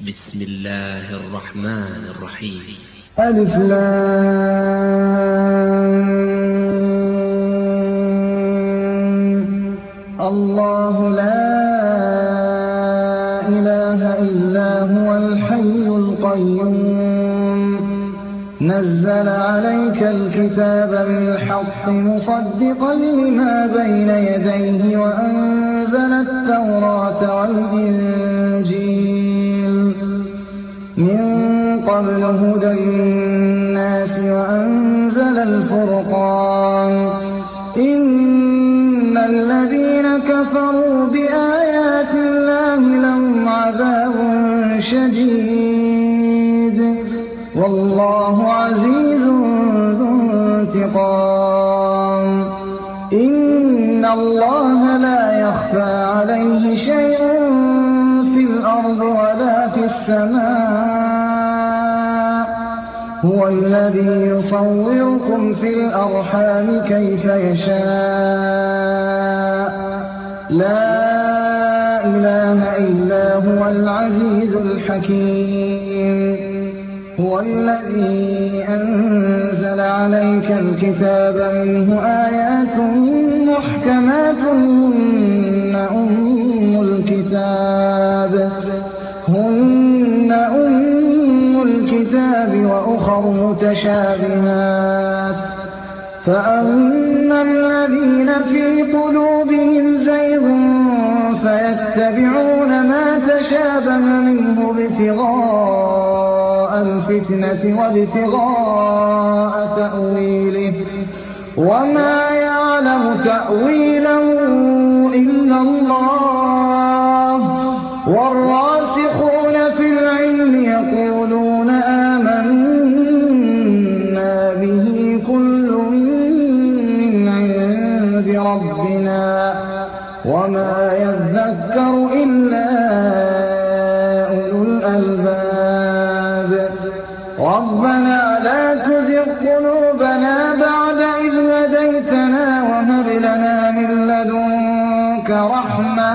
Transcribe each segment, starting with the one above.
بسم الله الرحمن الرحيم. ألف لام الله لا إله إلا هو الحي القيوم نزل عليك الكتاب بالحق مصدقا لما بين يديه وأنزل التوراة والإنجيل من قبل هدى للناس وأنزل الفرقان إن الذين كفروا بآيات الله لهم عذاب شديد والله عزيز ذو انتقام إن الله لا يخفى عليه شيء في الأرض ولا في السماء هو الذي يصوركم في الأرحام كيف يشاء لا إله إلا هو العزيز الحكيم هو الذي أنزل عليك الكتاب منه آيات محكمات هن أم الكتاب وأخر متشابهات فأما الذين في قلوبهم زيغ فيتبعون ما تشابه منه ابتغاء الفتنة وابتغاء تأويله وما يعلم تأويله إلا الله والراسخون في العلم يقولون آمنا به كل من عند ربنا وما يذكر إلا أولو الألباب ربنا لا تزغ قلوبنا بعد إذ هديتنا وهب لنا من لدنك رحمة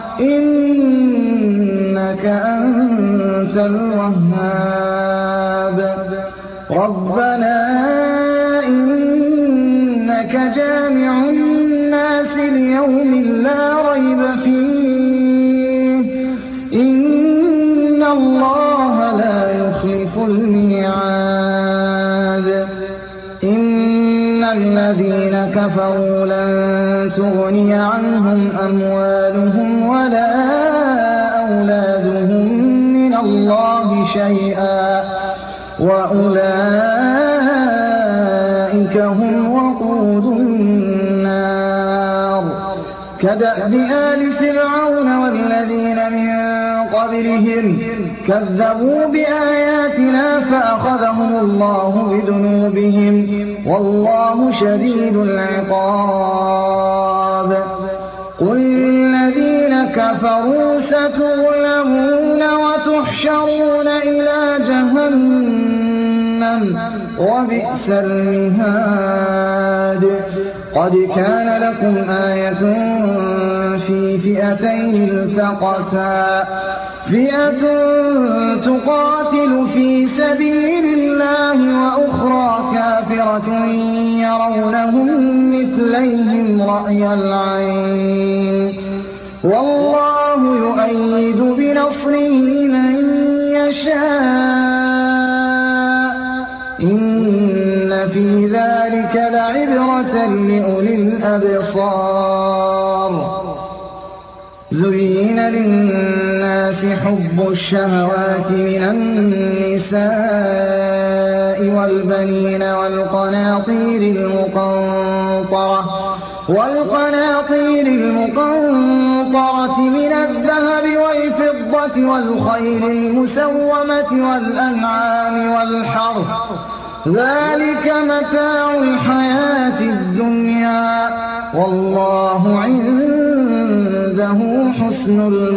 إنك أنت الوهاب ربنا إنك جامع الناس ليوم لا ريب فيه إن الله لا يخلف الميعاد إن الذين كفروا لن تغني عنهم أموالهم ولا أولادهم من الله شيئا وأولئك هم وقود النار كدأب آل فرعون والذين من قبلهم كذبوا بآياتنا فأخذهم الله بذنوبهم والله شديد العقاب قل الذين كفروا ستغلبون وتحشرون إلى جهنم وبئس المهاد قد كان لكم آية في فئتين التقتا فئة تقاتل في سبيل الله وأخرى كافرة يرونهم مثليهم رأي العين والله يؤيد بنصره من يشاء إن في ذلك لعبرة لأولي الأبصار زين للناس حب الشهوات من النساء والبنين والقناطير المقنطرة من الذهب والفضة والخيل المسومة والأنعام والحرث ذلك متاع الحياة الدنيا والله عنده حسن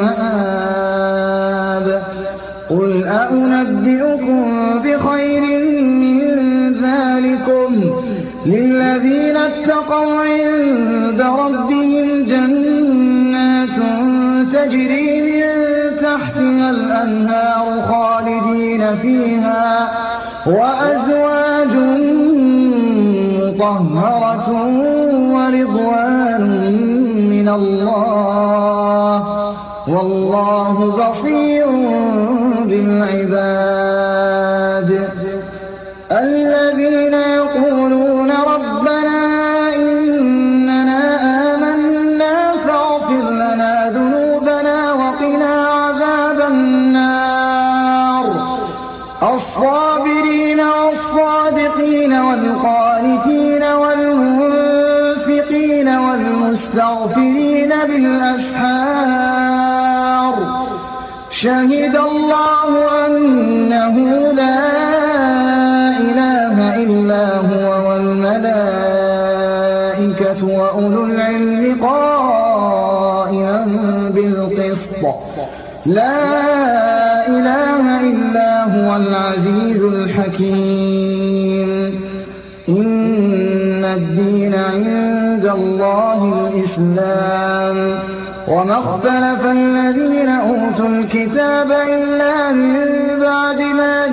المآب قل أنبئكم بخير من ذلكم للذين اتقوا عند ربهم جنات تجري من تحتها الأنهار الأنهار خالدين فيها وأزواج مطهرة ورضوان من الله والله بصير بالعباد الذين يقولون ربنا إننا آمنا فاغفر لنا ذنوبنا وقنا عذاب النار الصابرين والصادقين والقانتين والمنفقين والمستغفرين بالأسحار شهد الله أنه لا إله إلا هو والملائكة وأولو العلم قائما بالقسط لا إله إلا هو العزيز الحكيم إن الدين عند الله الإسلام وما اختلف الذين أوتوا الكتاب إلا من بعد ما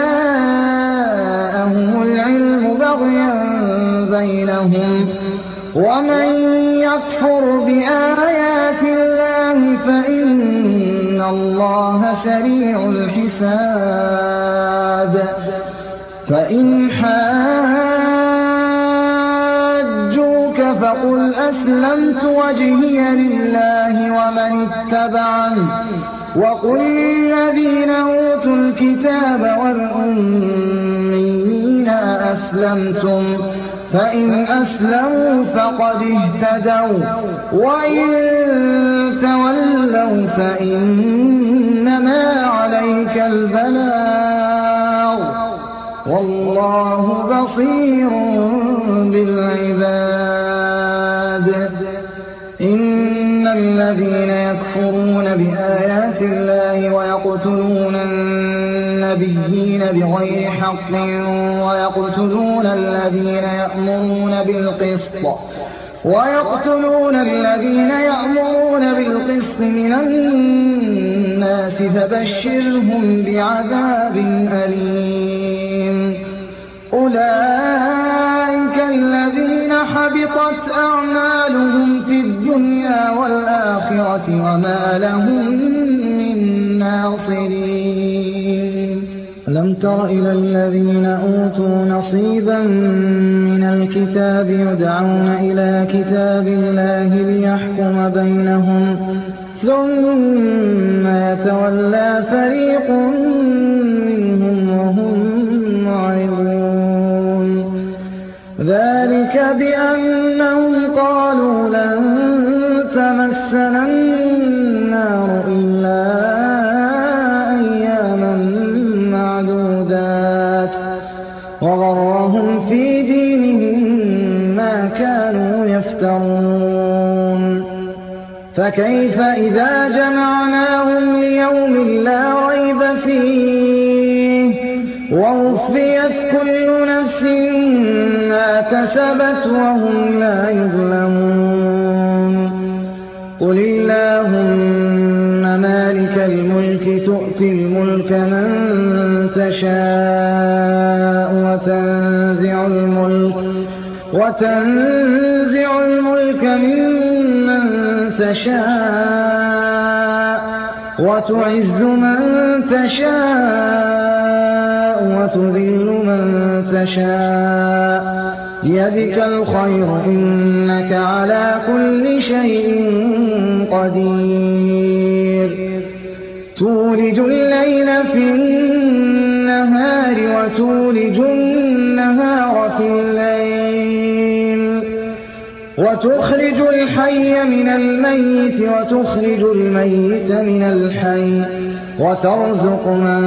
جاءهم العلم بغيا بينهم ومن يكفر بآيات الله فإن الله سريع الحساب فإن حاجوك فقل أسلمت وجهي لله ومن اتبعني وقل للذين أوتوا الكتاب والأميين أسلمتم فإن أسلموا فقد اهتدوا وإن تولوا فإنما عليك البلاغ والله بصير بالعباد إن الذين يكفرون بآيات الله ويقتلون النبيين بغير حق ويقتلون الذين يأمرون بالقسط من الناس فبشرهم بعذاب أليم أولئك الذين حبطت أعمالهم في الدنيا والآخرة وما لهم من ناصرين ألم تر إلى الذين أوتوا نصيبا من الكتاب يدعون إلى كتاب الله ليحكم بينهم ثم يتولى فريق منهم وهم معرضون ذلك بأنهم قالوا لن تمسنا النار إلا أياما معدودات وغرهم في دينهم ما كانوا يفترون فكيف إذا جمعناهم ليوم لا ريب فيه ووفيت كل نفس ما كسبت وهم لا يظلمون قل اللهم مالك الملك تؤتي الملك من تشاء وتنزع الملك ممن تشاء وتعز من تشاء وتذل من تشاء بيدك الخير إنك على كل شيء قدير تولج الليل في النهار وتولج النهار في الليل وتخرج الحي من الميت وتخرج الميت من الحي وترزق من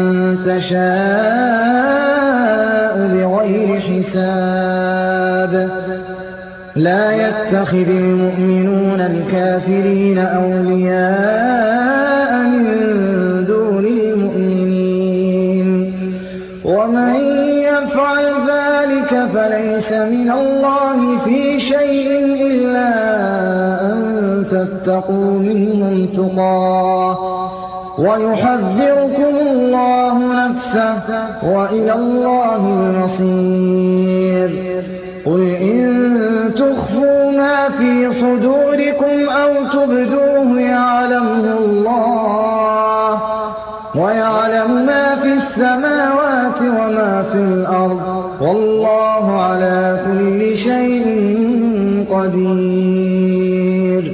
تشاء بغير حساب لا يتخذ المؤمنون الكافرين أولياء من دون المؤمنين ومن يفعل ذلك فليس من الله في شيء إلا أن تتقوا منهم تقاه ويحذركم الله نفسه وإلى الله المصير. قل إن تخفوا ما في صدوركم أو تبدوه يعلمه الله، ويعلم ما في السماوات وما في الأرض، والله على كل شيء قدير.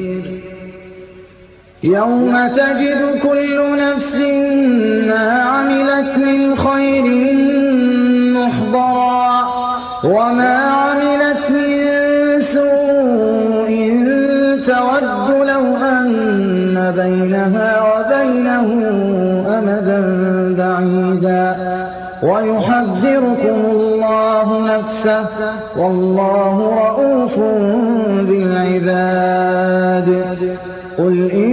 يوم تجد كل نفس ما عملت من خير محضرا وما عملت من سوء تود لو أن بينها وبينه أمدا بعيدا، ويحذركم الله نفسه والله رءوف بالعباد. قل إن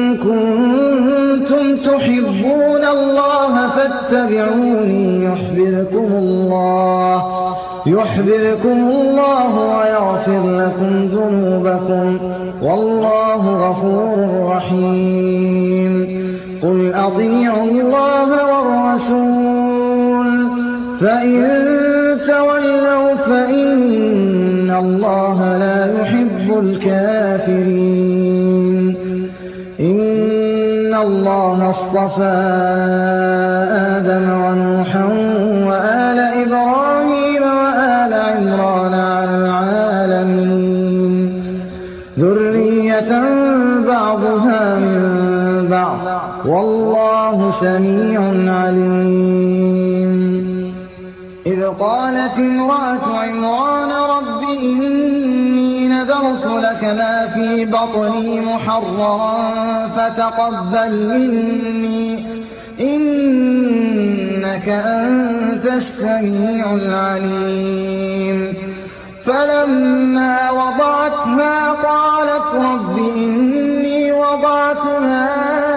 كنتم تحبون الله فاتبعوني يحببكم الله ويغفر لكم ذنوبكم، والله غفور رحيم. قل أطيعوا الله والرسول فإن تولوا فإن الله لا يحب الكافرين. إن الله اصطفى آدم ونوحا وآل إبراهيم وآل عمران على العالمين ذرية بعضها من بعض، والله سميع عليم. إذ قالت امرأة عمران رب إني نذرت لك ما في بطني محررا فتقبل مني إنك أنت السميع العليم. فلما وضعتها قالت رب إني وضعتها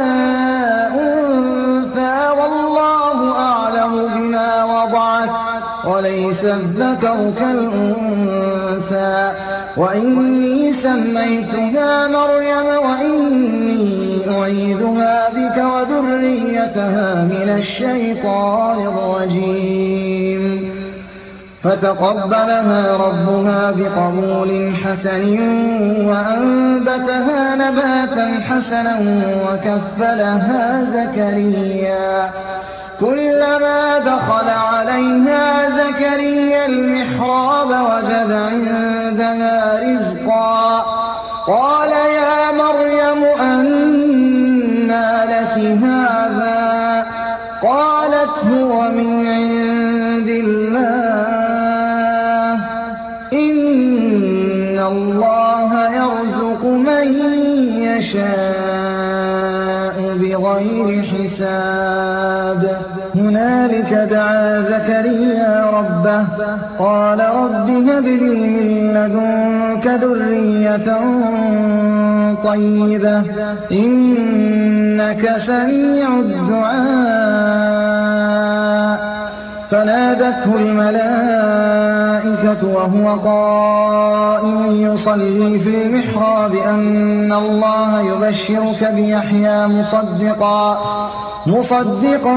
أنثى والله أعلم بما وضعت وليس الذكر كالأنثى وإني سميتها مريم وإني أعيذها بك وذريتها من الشيطان الرجيم. فتقبلها ربها بقبول حسن وأنبتها نباتا حسنا وكفلها زكريا. كلما دخل عليها زكريا المحراب وجد عندها رزقا قال يا مريم أنى لك هذا؟ قالت هو من عند الله إن الله يرزق من يشاء بغير حساب. هنالك دعا زكريا ربه قال رب هب لي من لدنك ذرية طيبة إنك سميع الدعاء. فنادته الملائكة وهو قائم يصلي في المحراب أن الله يبشرك بيحيى مصدقا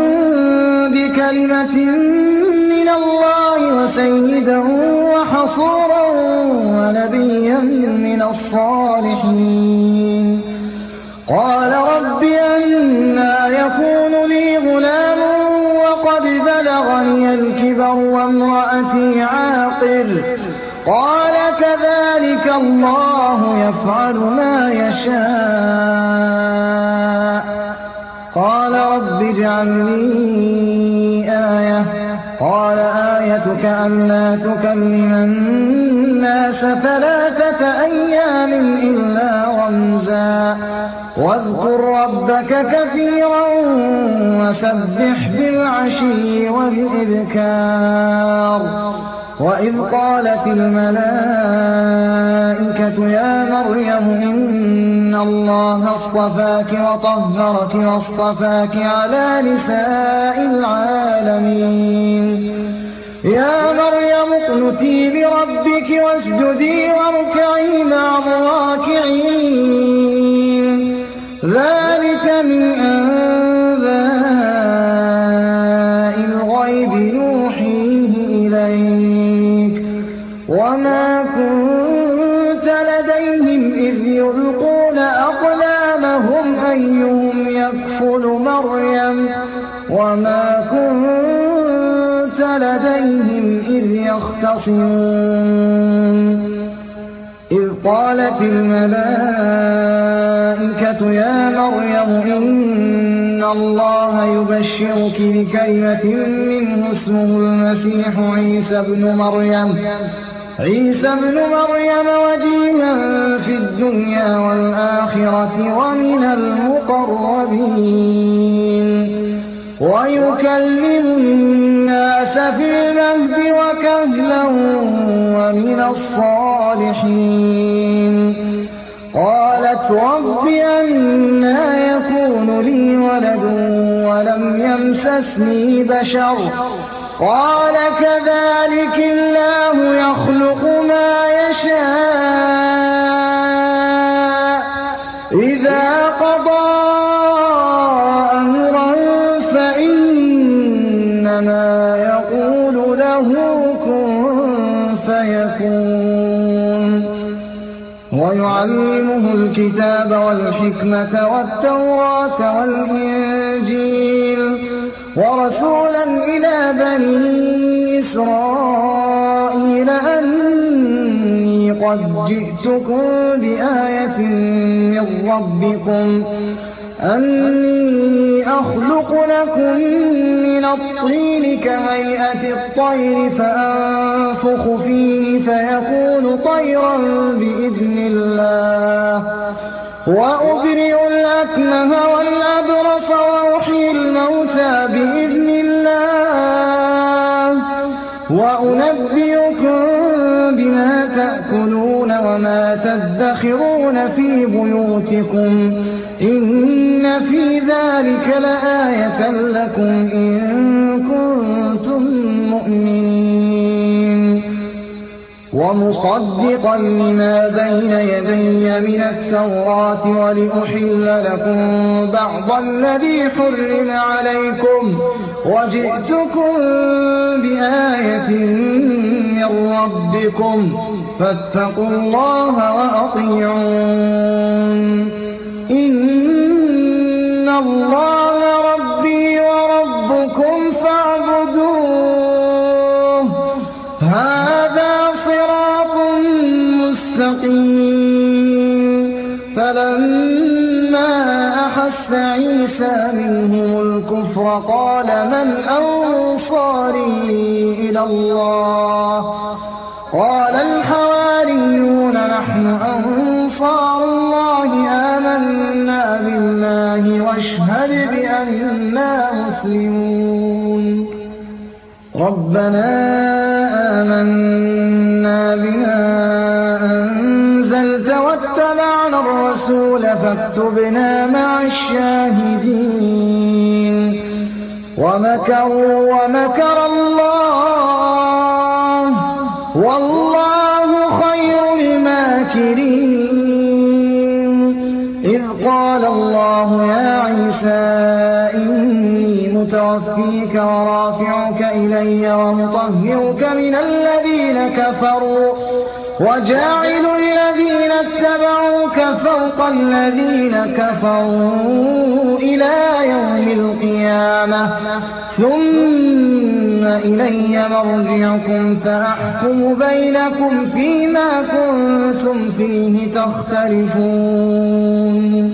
بكلمة من الله وسيدا وحصورا ونبيا من الصالحين. قال رب أنى يكون لي غلام وقد بلغني الكبر وامرأتي عاقر؟ قال كذلك الله يفعل ما يشاء. قال رب اجعل لي آية. قال آيتك ألا تكلم الناس 3 أيام إلا رمزا واذكر ربك كثيرا وسبح بالعشي والإذكار. وإذ قالت الملائكة يا مريم إن الله اصطفاك وطهرك واصطفاك على نساء العالمين. يا مريم اقنتي لربك واسجدي واركعي مع الراكعين. ذلك من وما كنت لديهم إذ يختصمون إذ قالت الملائكة يا مريم إن الله يبشرك بكلمة منه اسمه المسيح عيسى ابن مريم وجيها في الدنيا والآخرة ومن المقربين ويكلم الناس في المهد وكهلا ومن الصالحين قالت رب أنى يكون لي ولد ولم يمسسني بشر قال كذلك الله يخلق ما يشاء إذا قضى أمرا فإنما يقول له كن فيكون ويعلمه الكتاب والحكمة والتوراة والإنجيل ورسولا إلى بني إسرائيل أني قد جئتكم بآية من ربكم أني أخلق لكم من الطين كهيئة الطير فأنفخ فيه فيكون طيرا بإذن الله وأبرئ الأكمه والأبرص وأحيي الموتى بإذن الله وأنبئكم بما تأكلون وما تدخرون في بيوتكم إن في ذلك لآية لكم إن كنتم مؤمنين ومصدقا لما بين يدي من التوراة ولأحل لكم بعض الذي حرم عليكم وجئتكم بآية من ربكم فاتقوا الله وأطيعون إن الله ربي وربكم فاعبدوه هذا صراط مستقيم فلما أحس عيسى منهم الكفر قال من أنصاري إلى الله قال الحواريون نحن أنصار الله آمنا بالله واشهد بأننا مسلمون ربنا آمنا بما أنزلت واتبعنا الرسول فاكتبنا مع الشاهدين ومكروا ومكر الله والله خير الماكرين إذ قال الله يا عيسى إني متوفيك ورافعك إلي ومطهرك من الذين كفروا وجاعل الذين اتبعوك فوق الذين كفروا إلى يوم القيامة ثم إلي مرجعكم فأحكم بينكم فيما كنتم فيه تختلفون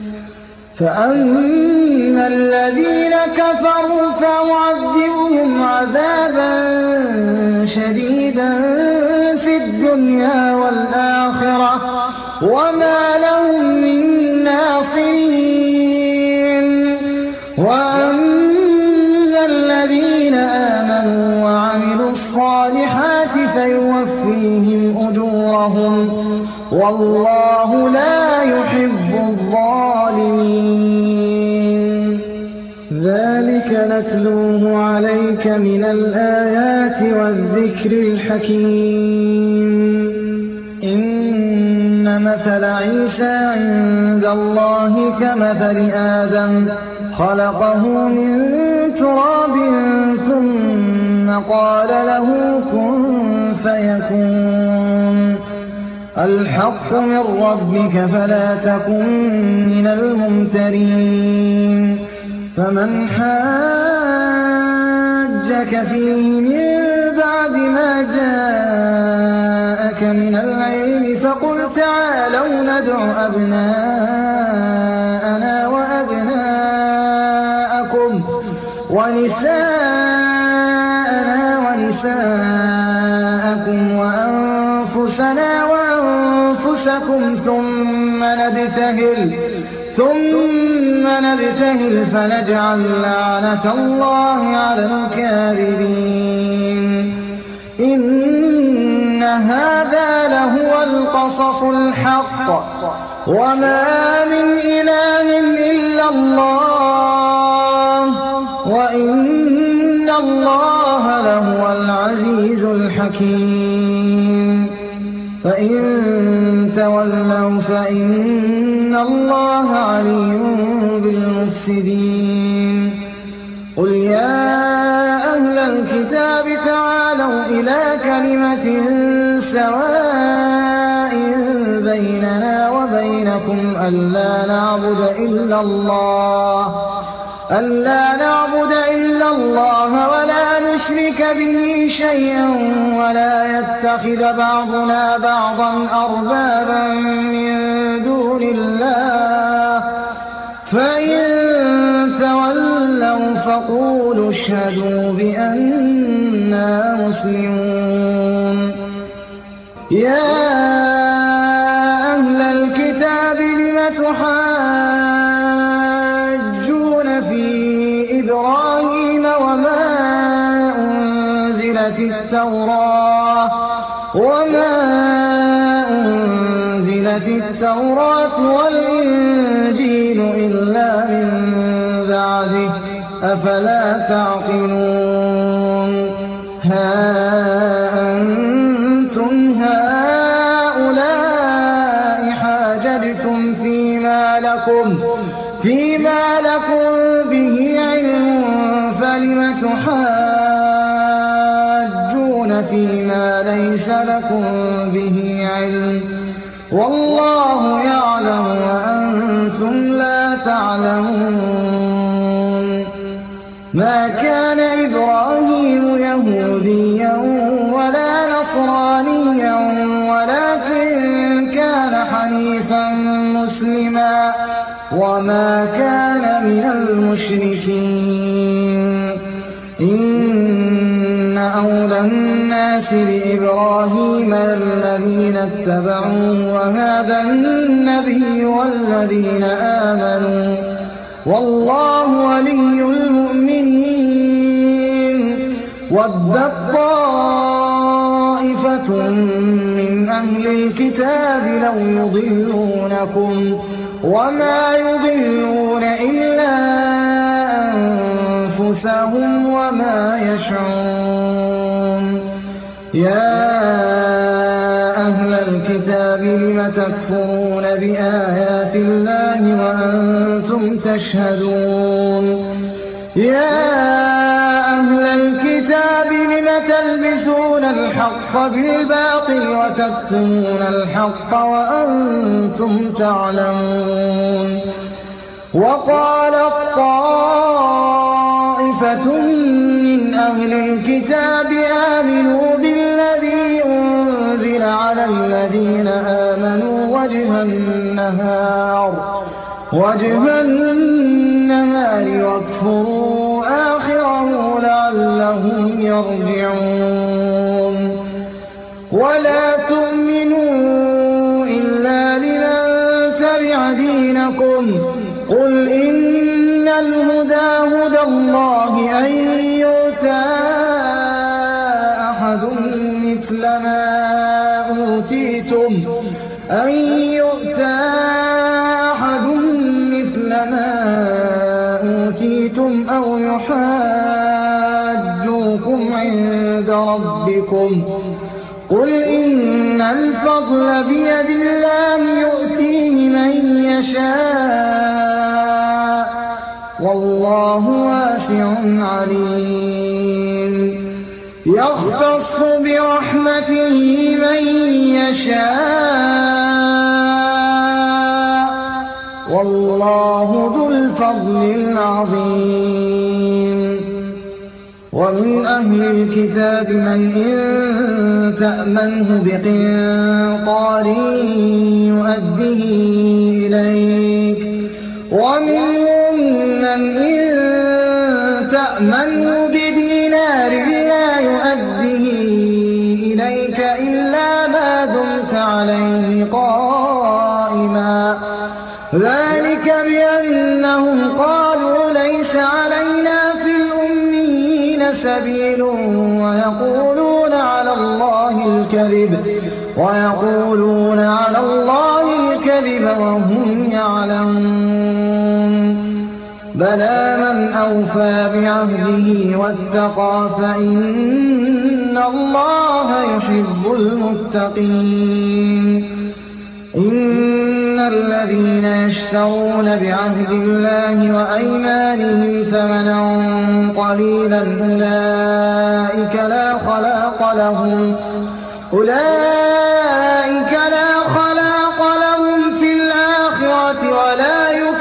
فأما الذين كفروا فأعذبهم عذابا شديدا في الدنيا والآخرة وما لهم من ناصرين وأما الذين آمنوا وعملوا الصالحات فيوفيهم أجورهم والله لا يحب الظالمين ذلك نتلوه عليك من الآيات والذكر الحكيم إن مثل عيسى عند الله كمثل آدم خلقه من تراب ثم قال له كن فيكون الحق من ربك فلا تكن من الممترين فمن حاجك فيه من بعد ما جاءك من العلم فقل تعالوا ندع أبناءنا وأبناءكم ونساءنا ونساءكم وأنفسنا وأنفسكم ثم نبتهل فنجعل لعنة الله على الكاذبين. إن هذا لهو القصص الحق وما من إله إلا الله وإن الله لهو العزيز الحكيم. فإن تولوا فإن الله عليم بالمفسدين. قل يا أهل الكتاب تعالوا إلى كلمة سواء بيننا وبينكم ألا نعبد إلا الله ولا نشرك به شيئا ولا يتخذ بعضنا بعضا أربابا من دون الله. فإن تولوا فقولوا اشهدوا بأننا مسلمون. يا أهل الكتاب لم تحاجون في إبراهيم وما أنزلت التوراة والإنجيل إلا من بعده أفلا تعقلون. ها أنتم هؤلاء حاججتم فيما لكم به علم فلم تحاجون فيما ليس لكم به علم والله يعلم وأنتم لا تعلمون. ما كان إبراهيم يهوديا ولا نصرانيا ولكن كان حنيفا مسلما وما كان من المشركين. إن أولى الناس بإبراهيم الذين اتبعوه وهذا النبي والذين آمنوا والله ولي المؤمنين. ودت طائفة من أهل الكتاب لو يضلونكم وما يضلون إلا أنفسهم وما يشعرون. يا أهل الكتاب لم تكفرون بآيات الله وأنتم تشهدون. يا أهل الكتاب لم تلبسون الحق بالباطل وتكتمون الحق وأنتم تعلمون. وقالت طائفة من أهل الكتاب آمنوا بالذي أنزل على الذين آمنوا وجه النهار واكفروا آخره لعلهم يرجعون. ولا تؤمنوا إلا لمن تبع دينكم قل إن الهدى هدى الله أن يؤتى أحد مثل ما أوتيتم أو يحاجوكم عند ربكم قل إن الفضل بيد الله يؤتيه من يشاء والله واسع عليم. يختص برحمته من يشاء والله ذو الفضل الفضل العظيم. ومن أهل الكتاب من إن تأمنه بقنطار يؤده إليك، ومنهم من إن تأمنه بدينار لا يؤده إليك إلا ما دمت عليه قائما، ذلك بأنهم قالوا ليس علينا في الأميين سبيل ويقولون على الله الكذب وهم يعلمون. بلى من أوفى بعهده واتقى فإن الله يحب المتقين. إن الذين يشترون بعهد الله وأيمانهم ثمنا قليلا أولئك لا خلاق لهم في الآخرة ولا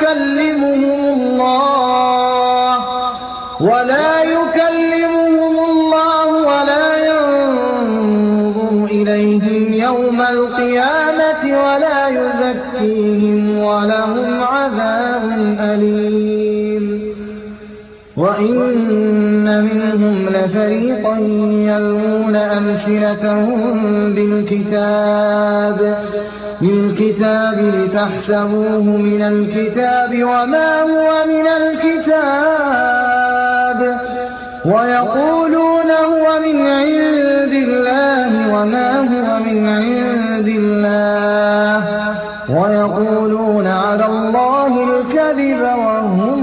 يكلمهم الله ولا ينظر إليهم يوم القيامة ولا يزكيهم ولهم عذاب أليم. وإن منهم لفريقا يلوون ألسنتهم بالكتاب لتحسبوه من الكتاب وما هو من الكتاب، ويقولون هو من عند الله وما هو من عند الله، ويقولون على الله الكذب وهم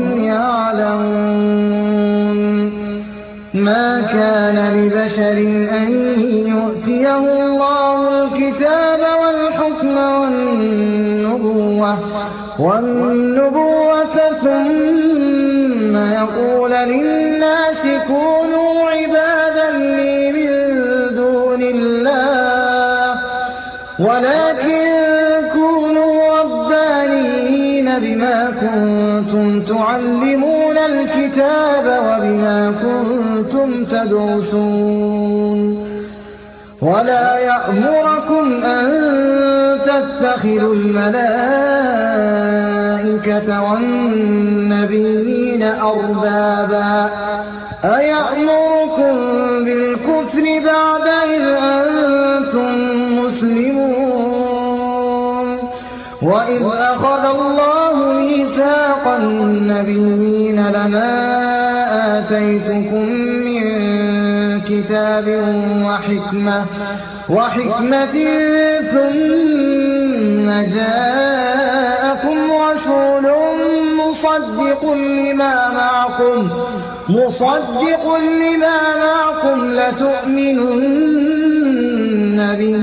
يعلمون. ما كان لبشر أن يؤتيه الله الكتاب والحكم والنبوة ثم يقول للناس كونوا عبادا لي من دون الله، ولكن كونوا ربانيين بما كنتم تعلمون الكتاب وبما كنتم تدرسون. ولا يأمركم أن تتخذوا الملائكة والنبيين أربابا أيأمركم بالكفر بعد إذ أنتم مسلمون. وإذ أخذ الله ميثاق النبيين لما آتيتكم من كتاب وحكمة ثم جاءكم رسول مصدق لما معكم لتؤمنن به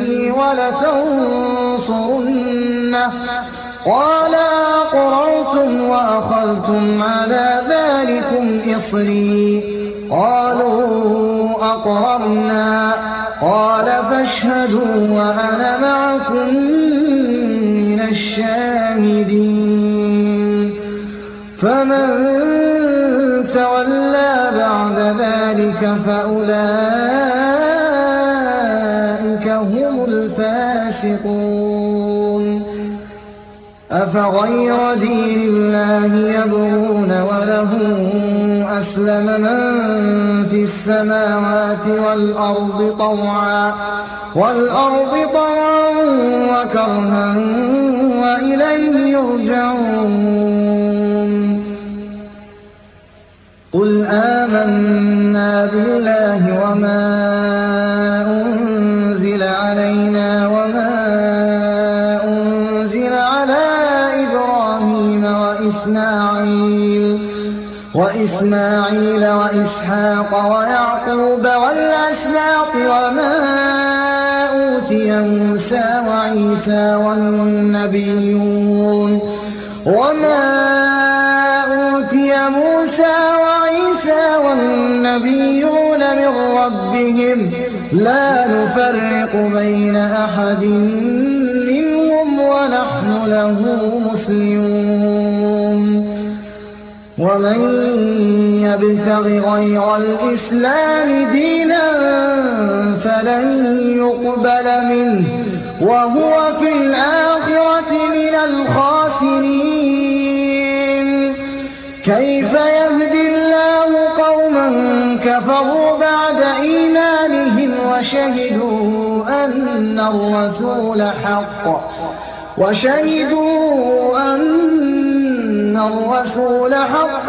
ولتنصرنه، قال أقررتم وأخذتم على ذلكم إصري، قالوا أقررنا، قال فاشهدوا وأنا معكم من الشاهدين. فمن تولى بعد ذلك فأولئك هم الفاسقون. أفغير دين الله يبغون وله أسلم من في السماوات والأرض طوعا وكرها وإليه يرجعون. قل آمنا بالله وما أنزل علينا وما أنزل على إبراهيم وإسماعيل وإسحاق ويعقوب والأسباط وما أوتي موسى وعيسى والنبيون من ربهم لا نفرق بين أحد منهم ونحن له مسلمون. ومن يبتغ غير الإسلام دينا فلن يقبل منه وهو في الآخرة من الخاسرين. كيف يهدي الله قوما كفروا بعد إيمانهم وشهدوا أن الرسول حق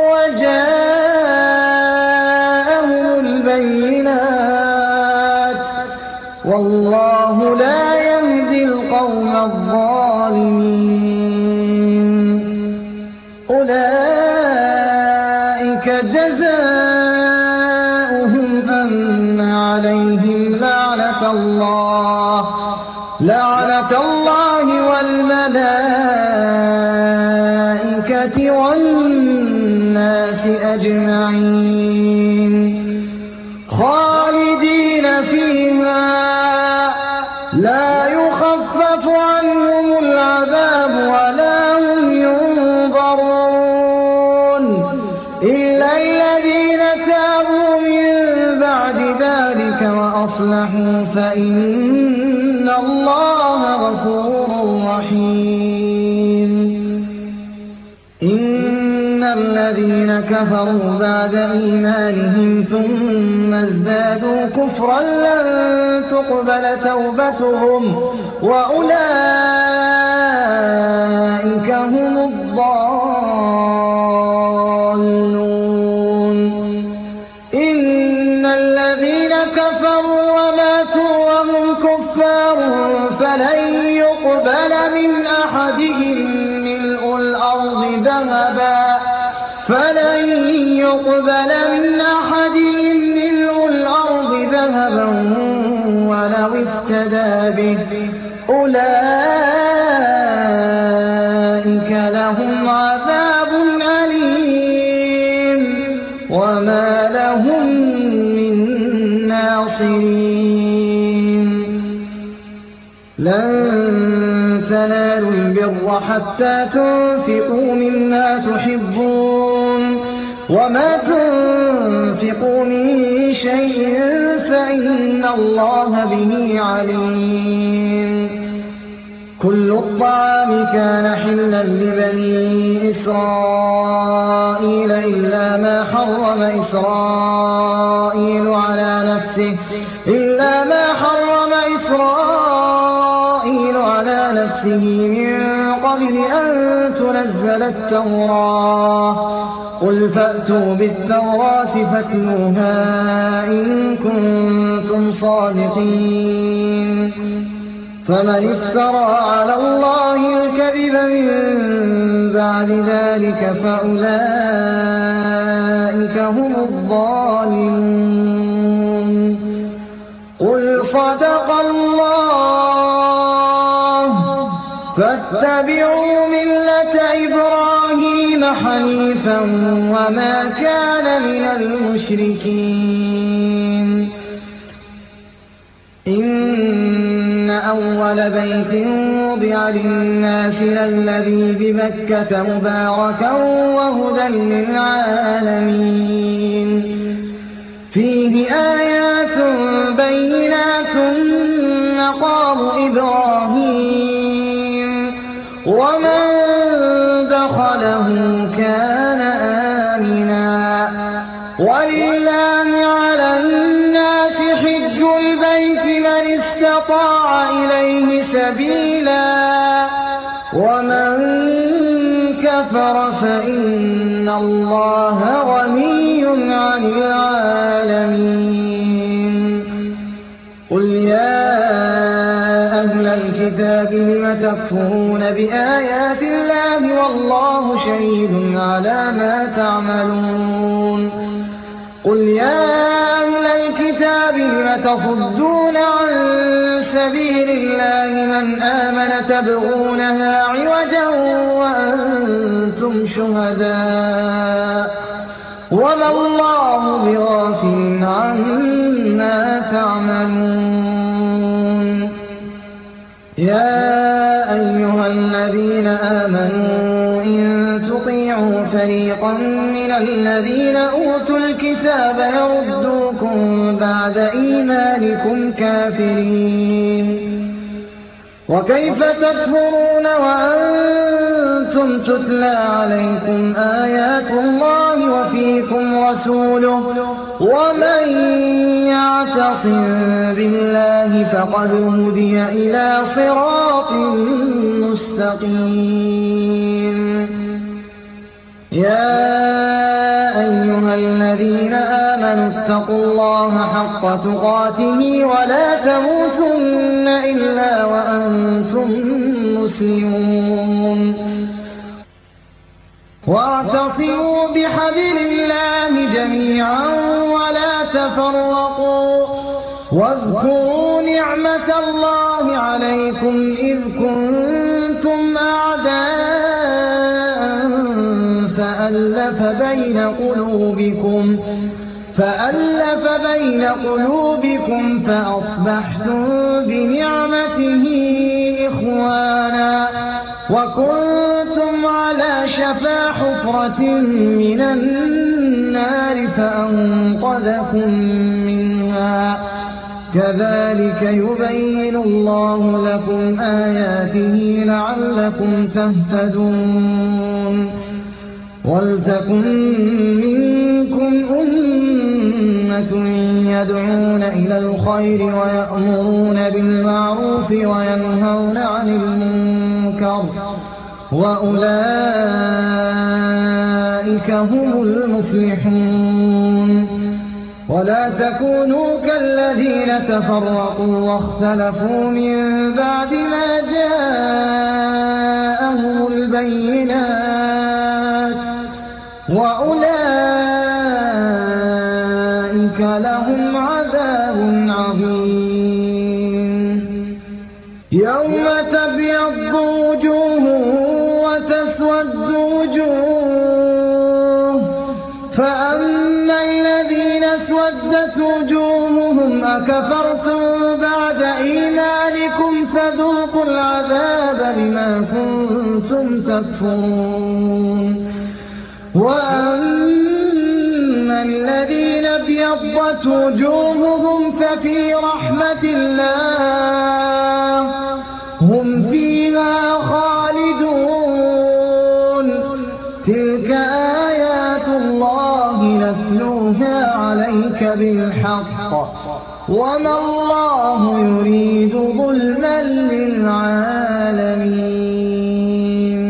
وجاءهم البينات والله لا يهدي القوم الظالمين. أولئك جزاؤهم أن عليهم لعنة الله والملائكة والناس أجمعين خالدين فيها لا يخفف عنهم العذاب ولا هم ينظرون إلا الذين تابوا من بعد ذلك وأصلحوا فإن الله غفور رحيم. إن الذين كفروا بعد إيمانهم ثم ازدادوا كفرا لن تقبل توبتهم وأولئك هم الضالون. إن الذين كفروا وماتوا وهم كفار فلن يقبل من أحدهم ملء الأرض ذهبا ولو افتدى به أولئك لهم عذاب أليم وما لهم من ناصرين. لن تنالوا البر حتى تنفقوا مما تحبون وما تنفقوا من شيء فإن الله به عليم. كل الطعام كان حلا لبني إسرائيل إلا ما حرم إسرائيل على نفسه من قبل أن تنزل التوراة. قل فأتوا بالتوراة فاتلوها إن كنتم صادقين. فمن افترى على الله الكذب من بعد ذلك فأولئك هم الظالمون. قل صدق الله فاتبعوا ملة إبراهيم حنيفا وما كان من المشركين. إن أول بيت وضع للناس للذي بمكة مباركا وهدى للعالمين فيه آيات بينات مقام إبراهيم ومن دخله كان آمنا ولله على الناس حج البيت من استطاع إليه سبيلا ومن كفر فإن الله غني عن العالمين. قل يا أهل الكتاب لم تكفرون بآيات الله والله شهيد على ما تعملون. قل يا أهل الكتاب لم تصدون عن سبيل الله من آمن تبغونها عوجا وأنتم شهداء وما الله بغافل عما تعملون. يا أيها الذين آمنوا إن تطيعوا فريقا فريقا من الذين أوتوا الكتاب يردوكم بعد إيمانكم كافرين وكيف تكفرون وأنتم تتلى عليكم آيات الله وفيكم رسوله ومن يعتصم بالله فقد هدي إلى صراط مستقيم. يا أيها الذين آمنوا اتقوا الله حق تقاته ولا تموتن إلا وأنتم مسلمون واعتصموا بحبل الله جميعا ولا تفرقوا واذكروا نعمة الله عليكم إذ كنتم أعداء فألف بين قلوبكم فأصبحتم بنعمته إخوانا وكنتم على شفا حفرة من النار فأنقذكم منها كذلك يبين الله لكم آياته لعلكم تهتدون. ولتكن منكم أمة يدعون إلى الخير ويأمرون بالمعروف وينهون عن المنكر وأولئك هم المفلحون. ولا تكونوا كالذين تفرقوا واختلفوا من بعد ما جاءهم البينات وأولئك لهم عذاب عظيم. يوم تبيض وجوه وتسود وجوه فأما الذين اسودت وجوههم أكفرتم بعد إيمانكم فذوقوا العذاب بما كنتم تكفرون. وأما الذين ابيضت وجوههم ففي رحمة الله هم فيها خالدون. تلك آيات الله نتلوها عليك بالحق وما الله يريد ظلما للعالمين.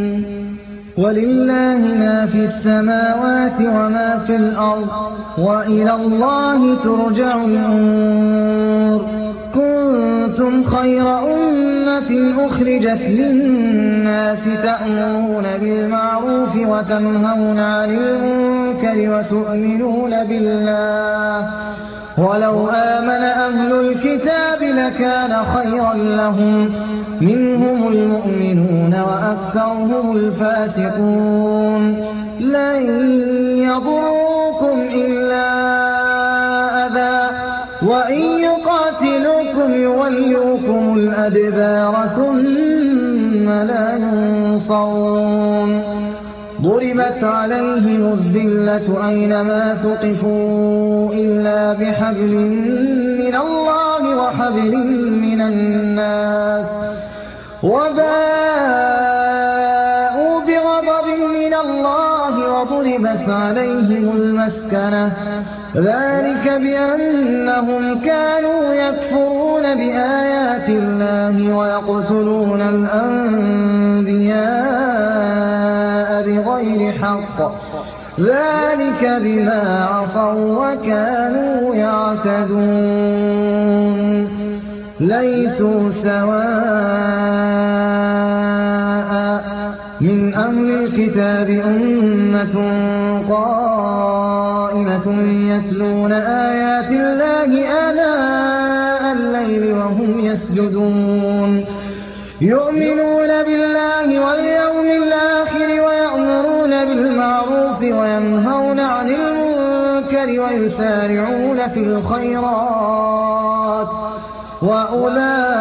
ولله ما في السماوات وما في الأرض وإلى الله ترجع الأمور. كنتم خير أمة أخرجت للناس تأمرون بالمعروف وتنهون عن المنكر وتؤمنون بالله ولو آمن أهل الكتاب لكان خيرا لهم منهم المؤمنون وأكثرهم الفاسقون. لن يضروكم إلا أذى وإن يقاتلوكم يولوكم الأدبار ثم لا ينصرون. ضربت عليهم الذلة أينما ثقفوا إلا بحبل من الله وحبل من الناس وباءوا بغضب من الله وضربت عليهم المسكنة ذلك بأنهم كانوا يكفرون بآيات الله ويقتلون الأنبياء بغير حق ذلك بما عصوا وكانوا يعتدون. ليسوا سواء من أهل الكتاب أمة قائمة يتلون آيات الله آناء الليل وهم يسجدون يؤمنون بالله واليوم الآخر ويأمرون بالمعروف وينهون عن المنكر ويسارعون في الخيرات وأولئك من الصالحين.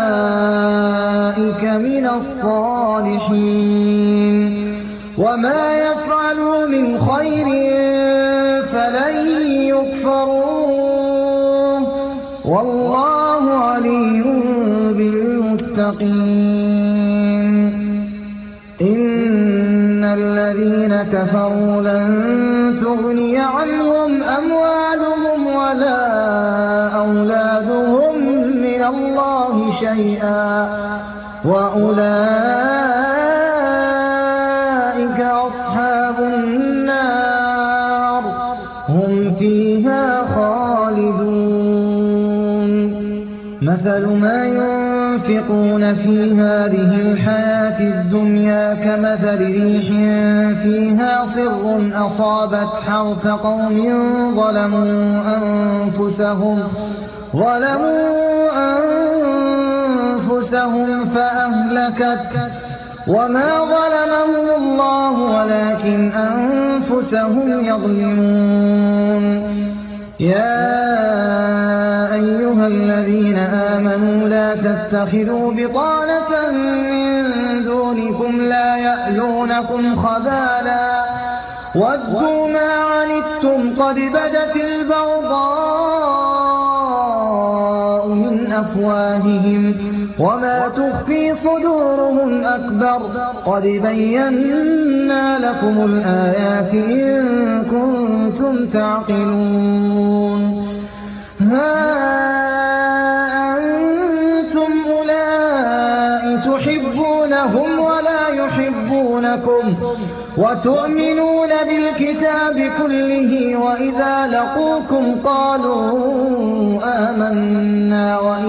وما يفعلوا من خير فلن يكفروه والله عليم بالمتقين إن الذين كفروا لن تغني عنهم أموالهم ولا أولادهم من الله شيئا وأولئك أصحاب النار هم فيها خالدون مثل ما ينفقون في هذه الحياة الدنيا كمثل ريح فيها صر أصابت حرث قوم ظلموا أنفسهم فأهلكت وما ظلمهم الله ولكن أنفسهم يظلمون يا أيها الذين آمنوا لا تتخذوا بطانة من دونكم لا يألونكم خبالا ودوا ما عنتم قد بدت البغضاء من أفواههم وما تخفي صدورهم أكبر قد بينا لكم الآيات إن كنتم تعقلون ها أنتم أولئك تحبونهم ولا يحبونكم وتؤمنون بالكتاب كله وإذا لقوكم قالوا آمنا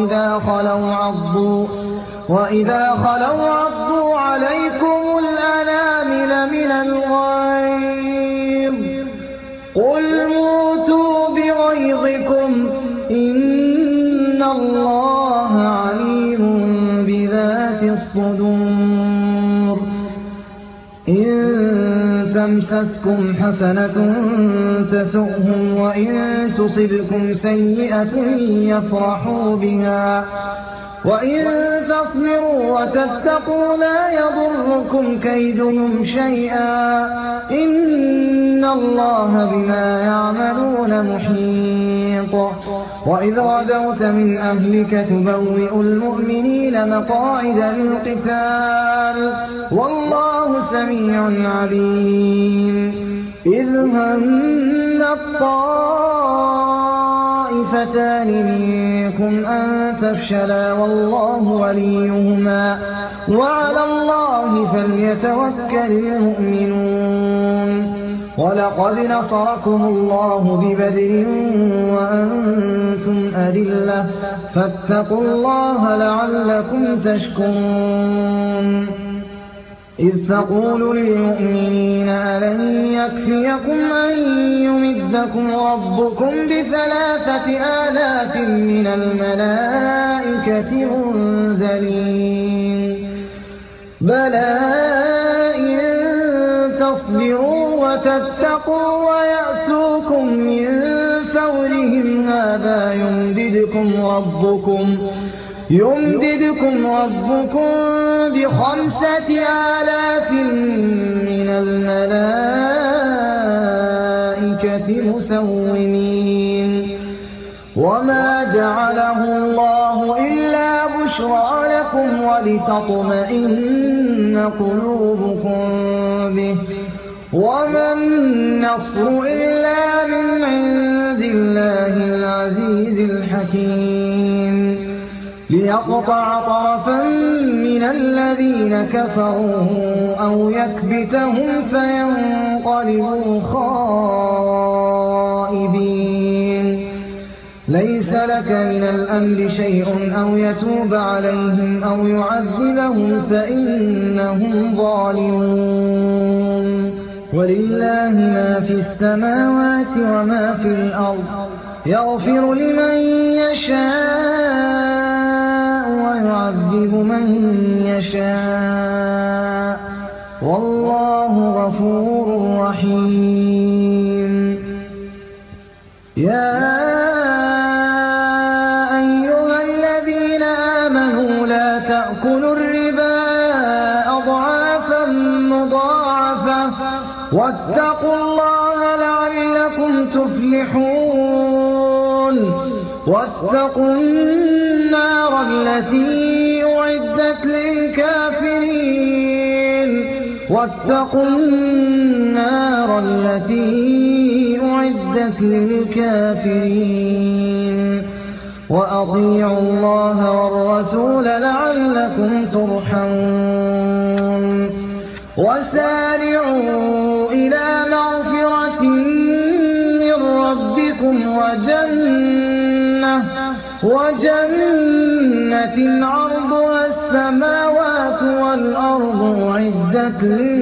وإذا خلوا عضوا عليكم الأنامل من الغيظ قل موتوا بغيظكم إن الله عليم بذات الصدور إن تمسسكم حسنة تسؤهم وإن تصبكم سيئة يفرحوا بها وإن تصبروا وتتقوا لا يضركم كيدهم شيئا إن الله بما يعملون محيط وإذ غدوت من أهلك تبوئ المؤمنين مقاعد للقتال والله سميع عليم إذ هم الطائفتان منكم أن تفشلا والله وليهما وعلى الله فليتوكل المؤمنون ولقد نصركم الله ببدر وأنتم أذلة فاتقوا الله لعلكم تشكرون إذ تقول للمؤمنين ألن يكفيكم أن يمدكم ربكم ب3,000 من الملائكة منزلين بلى إن تصبروا وتتقوا ويأتوكم من فورهم هذا يمددكم ربكم ب5,000 من الملائكة مسومين وما جعله الله إلا بشرى لكم ولتطمئن قلوبكم به وما النصر إلا من عند الله العزيز الحكيم ليقطع طرفا من الذين كفروا أو يكبتهم فينقلبوا خائبين ليس لك من الأمر شيء أو يتوب عليهم أو يعذبهم فإنهم ظالمون ولله ما في السماوات وما في الأرض يغفر لمن يشاء ويعذب من يشاء والله غفور رحيم يا أيها الذين آمنوا لا تأكلوا الربا أضعافا مضاعفة تفلحون واتقوا النار التي أعدت للكافرين واتقوا النار التي أعدت للكافرين وأطيعوا الله والرسول لعلكم ترحمون وسارعوا إلى مغفرة من ربكم وجنة عرضها السماوات والأرض أعدت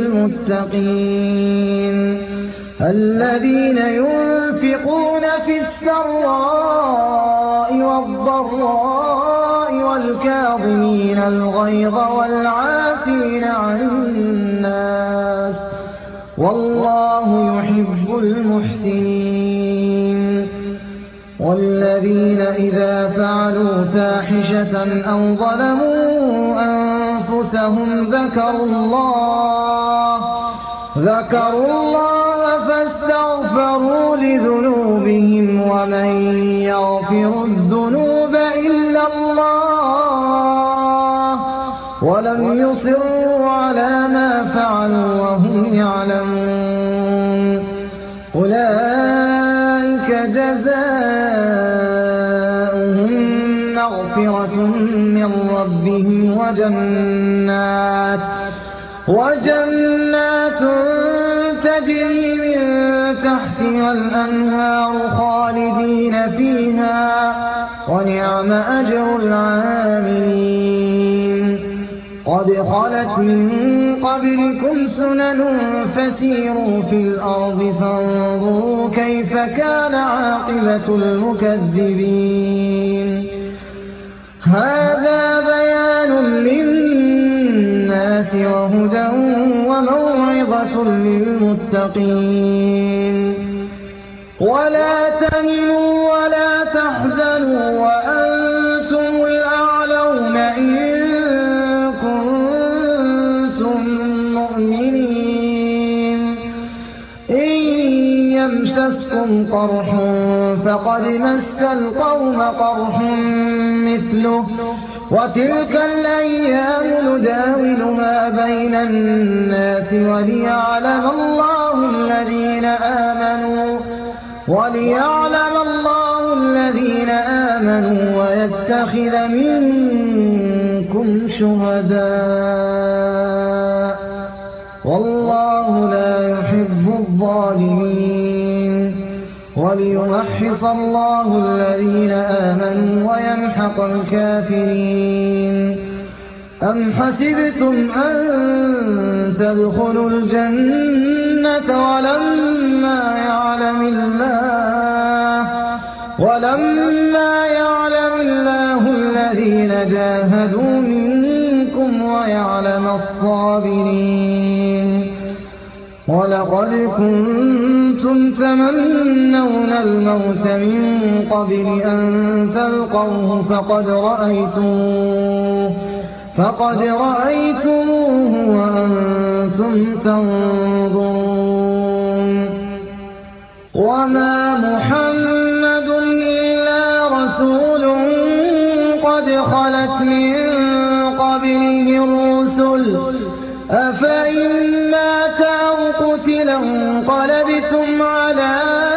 للمتقين الذين ينفقون في السراء والضراء والكاظمين الغيظ والعافين عن الناس والله يحب المحسنين والذين إذا فعلوا فاحشة أو ظلموا أنفسهم ذكروا الله فاستغفروا لذنوبهم ومن يغفر الذنوب إلا الله ولم يصروا على ما فعلوا وهم يعلمون أولئك جزاؤهم مغفرة من ربهم وجنات تجري من تحتها الأنهار خالدين فيها ونعم أجر العاملين قد خلت من قبلكم سنن فسيروا في الأرض فانظروا كيف كان عاقبة المكذبين هذا بيان للناس وهدى وموعظة للمتقين ولا تهنوا ولا تحزنوا وأنتم الأعلون إن كنتم مؤمنين إن يمسسكم قرح فقد مس القوم قرح مثله وتلك الأيام نداولها بين الناس وليعلم الله الذين آمنوا ويتخذ منكم شهداء والله لا يحب الظالمين وليمحص الله الذين آمنوا ويمحق الكافرين أم حسبتم أن تدخلوا الجنة ولما يعلم الله الذين جاهدوا منكم ويعلم الصابرين ولقد كنتم تمنون الموت من قبل أن تلقوه فقد رأيتموه وأنتم تنظرون وما محمد إلا رسول قد خلت من قبله الرسل أفإن مات أو قتل انقلبتم على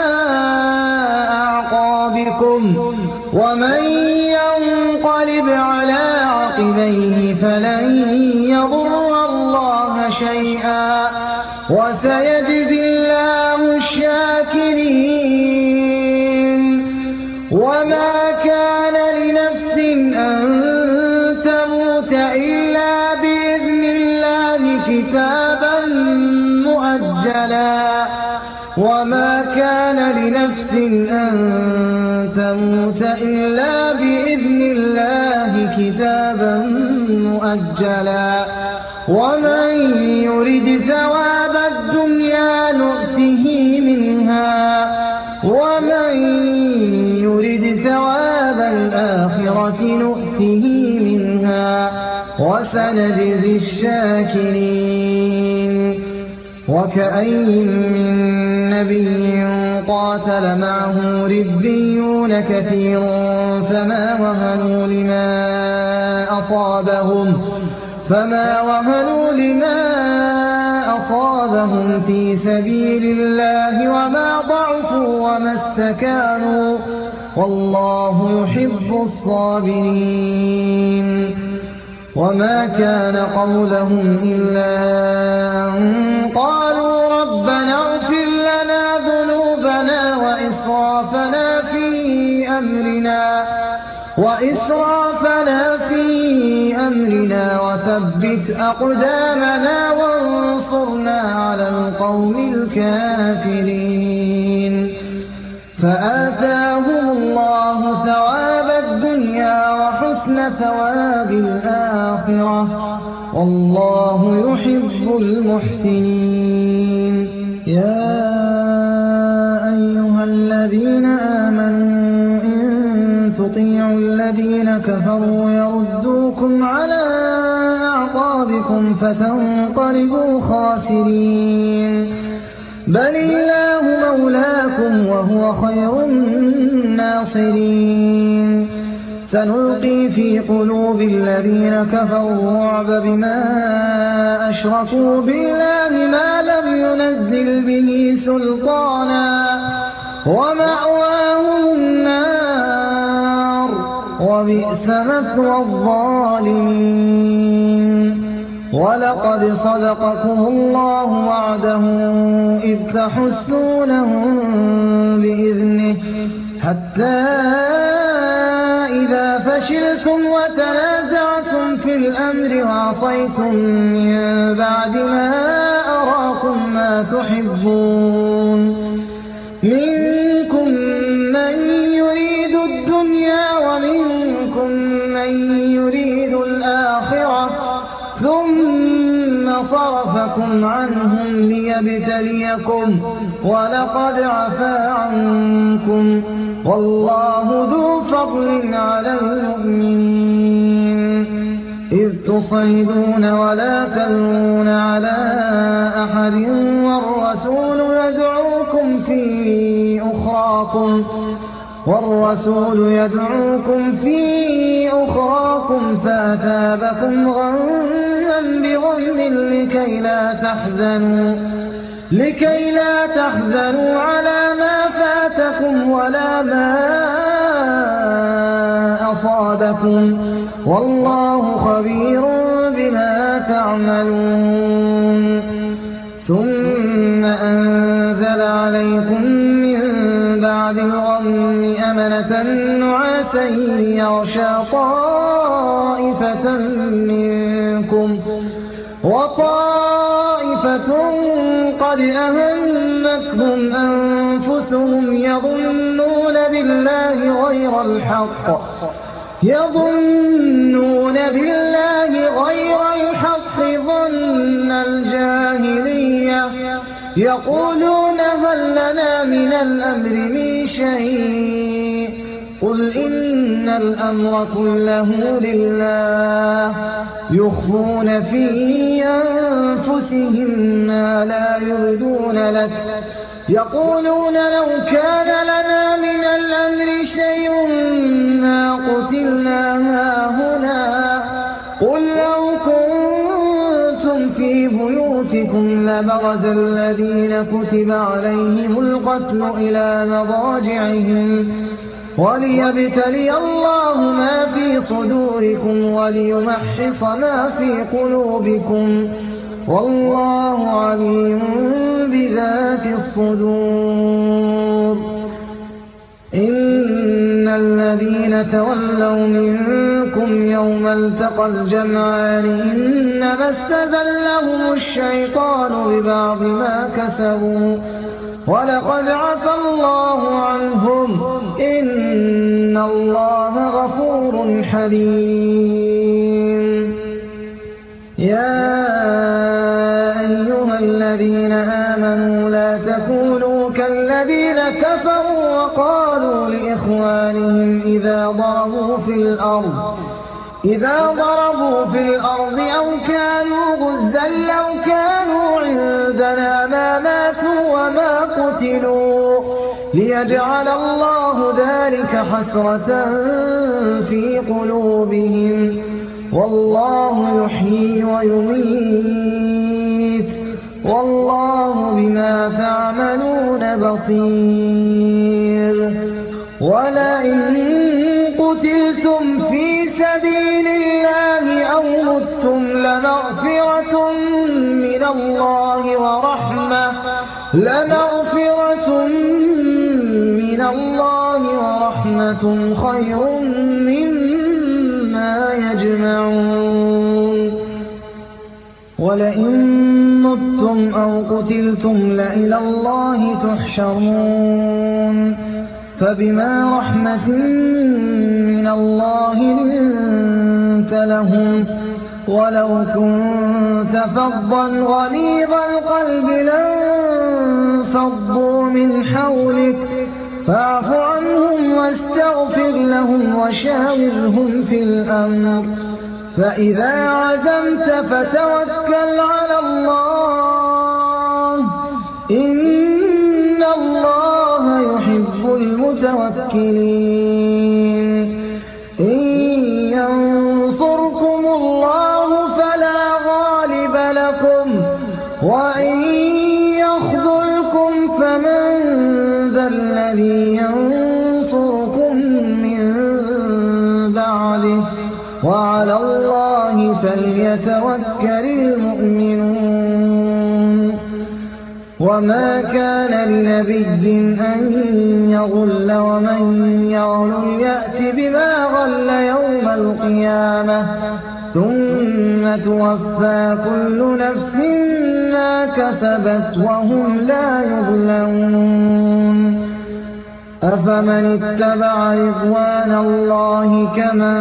أعقابكم ومن ينقلب على عقبيه فلن يضر الله شيئا وسيجزي الله الشاكرين وما كان لنفس أن تموت إلا بإذن الله كتابا مؤجلا وما كان لنفس أن تموت إلا بإذن الله كتابا مؤجلا ومن يرد ثواب الدنيا نؤته منها ومن يرد ثواب الآخرة نؤته منها وسنجزي الشاكرين وكأين من نبي قاتل معه ربيون كثير فما وهنوا لما أصابهم في سبيل الله وما ضعفوا وما استكانوا والله يحب الصابرين. وما كان قولهم إلا أن قالوا ربنا اغفر لنا ذنوبنا وإسرافنا في أمرنا وثبت أقدامنا وانصرنا على القوم الكافرين. فآتاهم الله ثواب الدنيا وحسن ثواب الآخرة والله يحب المحسنين. يا أيها الذين آمنوا إن تطيعوا الذين كفروا يردوكم على أعقابكم فتنقلبوا خاسرين. بل الله مولاكم وهو خير الناصرين. سنلقي في قلوب الذين كفروا الرعب بما أشركوا بالله ما لم ينزل به سلطانا ومأواهم النار وبئس مثوى الظالمين. ولقد صدقكم الله وعده إذ تحسونهم بإذنه حتى إذا فشلتم وتنازعتم في الأمر وعصيتم من بعد ما أراكم ما تحبون منكم من يريد الدنيا ومنكم من يريد الآخرة ثم صرفكم عنهم ليبتليكم ولقد عفا عنكم والله ذو فضل على المؤمنين. إذ تصعدون ولا تلوون على أحد والرسول يدعوكم في أخراكم فأثابكم غما بغم لكي لا تحزنوا على ما فاتكم ولا ما أصابكم والله خبير بما تعملون. ثم أنزل عليكم من بعد الغم أمنة نعاسا يغشى طائفة منكم وطائفة قد أهمتهم أنفسهم يظنون بالله غير الحق ظن الجاهلية يقولون هل لنا من الأمر من شيء قل إن الأمر كله لله يخفون في أنفسهم ما لا يبدون لك يقولون لو كان لنا من الأمر شيء ما قتلنا هاهنا قل لو كنتم في بيوتكم لبرز الذين كتب عليهم القتل إلى مضاجعهم وليبتلي الله ما في صدوركم وليمحص ما في قلوبكم والله عليم بذات الصدور. إن الذين تولوا منكم يوم التقى الجمعان إنما استزلهم الشيطان ببعض ما كسبوا ولقد عفا الله عنهم إن الله غفور حليم. يا أيها الذين آمنوا لا تكونوا كالذين كفروا وقالوا لإخوانهم إذا ضربوا في الأرض أو كانوا غزا لو كانوا عندنا ما ماتوا وما قتلوا ليجعل الله ذلك حسرة في قلوبهم، والله يحيي ويميت، والله بما تعملون بصير. ولئن قتلتم في سبيل الله أو متم لمغفرة من الله ورحمة خير مما يجمعون. ولئن متم أو قتلتم لإلى الله تحشرون. فبما رحمة من الله لنت لهم، ولو كنت فظا غليظ القلب لانفضوا من حولك، فاعف عنهم واستغفر لهم وشاورهم في الأمر، فإذا عزمت فتوكل على الله، إن الله يحب المتوكلين. إن ينصركم الله فلا غالب لكم، وإن يخذلكم فمن ذا الذي ينصركم من بعده، وعلى الله فليتوكل المؤمنون. وما كان لنبي أن يغل، ومن يغل يأت بما غل يوم القيامة، ثم توفى كل نفس ما كسبت وهم لا يظلمون. أفمن اتبع رضوان الله كمن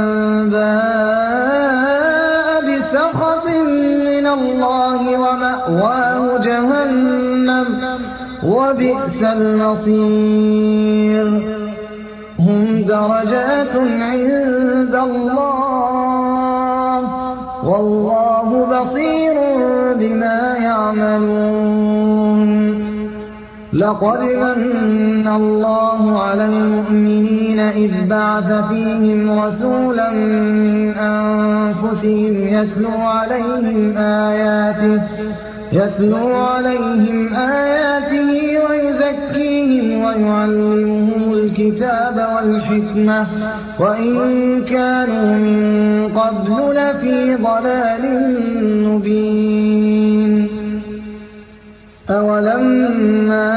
باء بسخط من الله ومأواه جهنم وبئس المصير. هم درجات عند الله، والله بصير بما يعملون. لقد من الله على المؤمنين إذ بعث فيهم رسولا من أنفسهم يتلو عليهم آياته ويزكيهم ويعلمهم الكتاب والحكمة، وإن كانوا من قبل لفي ضلال مبين. أولما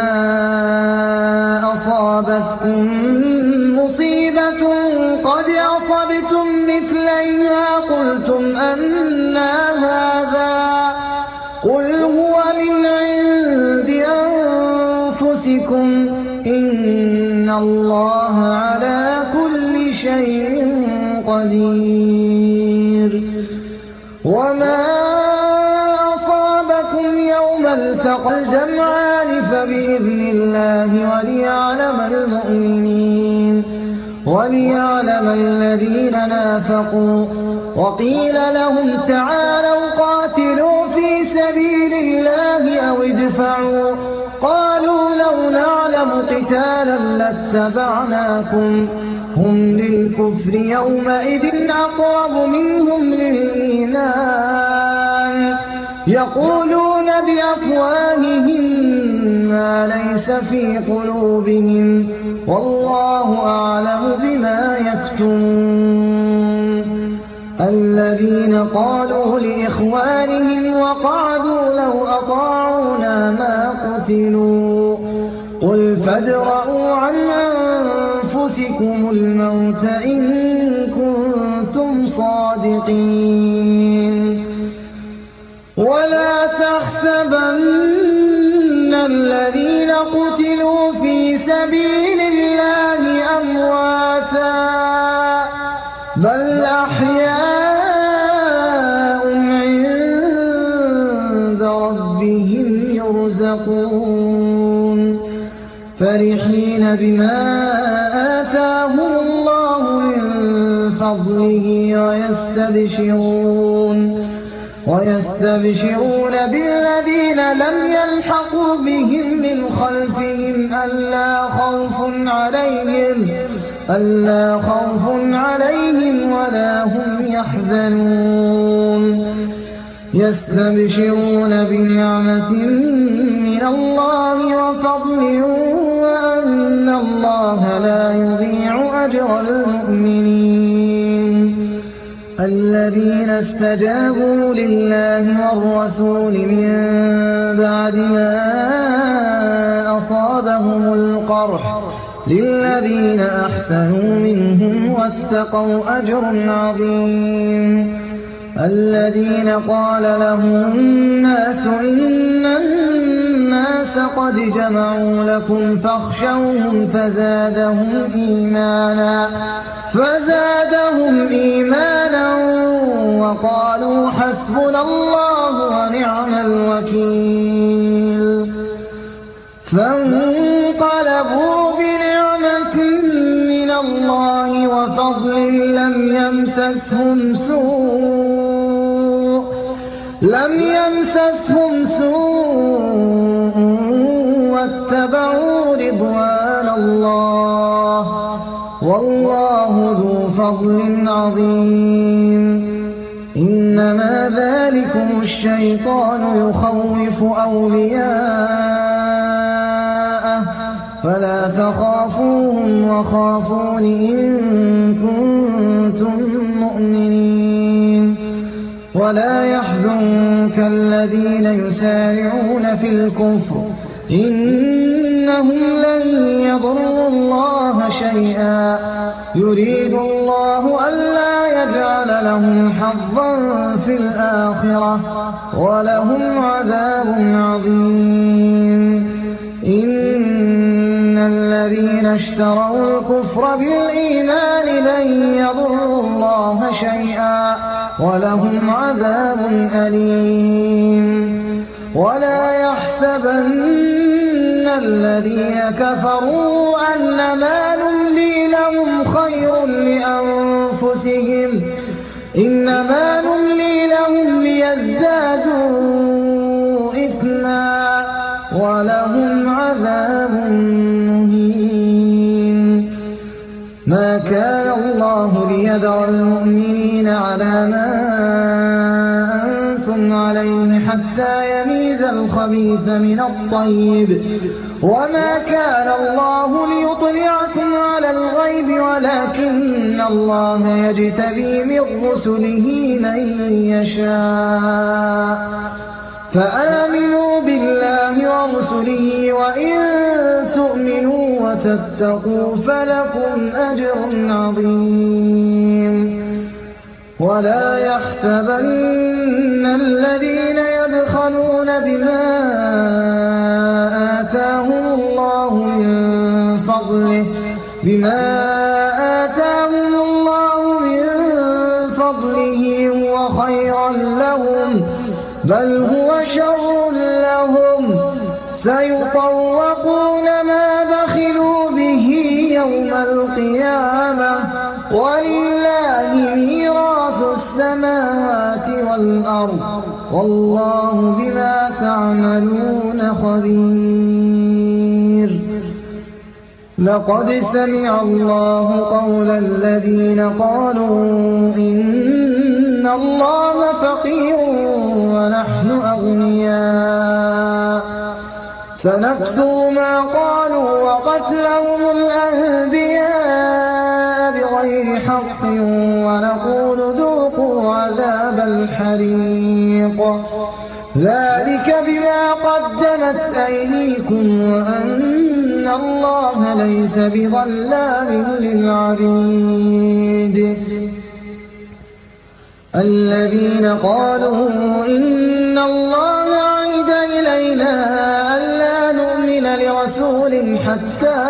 أصابتكم مصيبة قد أصبتم مثليها قلتم أنى هذا، قل هو من عند أنفسكم إن الله على كل شيء قدير. وما أصابكم يوم التقى الجمعان فبإذن الله وليعلم الذين نافقوا. وقيل لهم تعالوا قاتلوا في سبيل الله أو ادفعوا، قالوا لو نعلم قتالا لاتبعناكم، هم للكفر يومئذ أقرب منهم للإيمان، يقولون بأفواههم ما ليس في قلوبهم، والله أعلم بما يكتمون. الذين قالوا لإخوانهم وقعدوا لو أطاعونا ما قتلوا، قل فادرءوا عن أنفسكم الموت إن كنتم صادقين. ولا تحسبن الذين قتلوا في سبيل الله أمواتا، بل أحياء عند ربهم يرزقون، فرحين بما آتاهم الله من فضله ويستبشرون بالذين لم يلحقوا بهم من خلفهم ألا خوف عليهم ولا هم يحزنون يستبشرون بنعمة من الله وفضل وأن الله لا يضيع أجر المؤمنين الذين استجابوا لله والرسول من بعد ما أصابهم القرح للذين أحسنوا منهم واتقوا أجر عظيم الذين قال لهم الناس إن الناس قد جمعوا لكم فاخشوهم فزادهم إيمانا وقالوا حسبنا الله ونعم الوكيل فانقلبوا بنعمة من الله وفضل لم يمسسهم سوء واتبعوا رضوان الله والله ذو فضل عظيم إنما ذلكم الشيطان يخوف أولياءه فلا تخافوهم وخافون إن كنتم مؤمنين ولا يحزنك الذين يسارعون في الكفر إنهم لن يضروا الله شيئا يريد الله ألا يجعل لهم حظا في الآخرة ولهم عذاب عظيم إن الذين اشتروا الكفر بالإيمان لن يضروا الله شيئا ولهم عذاب أليم ولا يحسبن الذين كفروا أنما نملي لهم خير لأنفسهم إنما نملي لهم ليزدادوا إثما ولهم عذاب مهين ما كان الله ليذر المؤمنين على ما أنتم عليه حتى يميز الخبيث من الطيب وما كان الله ليطلعكم على الغيب ولكن الله يجتبي من رسله من يشاء فآمنوا بالله ورسله وإن تؤمنوا وتتقوا فلكم أجر عظيم ولا يحسبن الذين يبخلون بما آتاهم الله من فضله هو خيرا لهم بل هو شر لهم سيطوقون ما بخلوا به يوم القيامة ولله ميراث السماوات والأرض والله بما تعملون خبير لقد سمع الله قول الذين قالوا إن الله فقير ونحن أغنياء سنكتب ما قالوا وقتلهم الأنبياء بغير حق ونقول ذوقوا عذاب الحريق ذلك بما قدمت أيديكم وأن الله ليس بظلام للعبيد الذين قالوا إن الله عهد إلينا ألا نؤمن لرسول حتى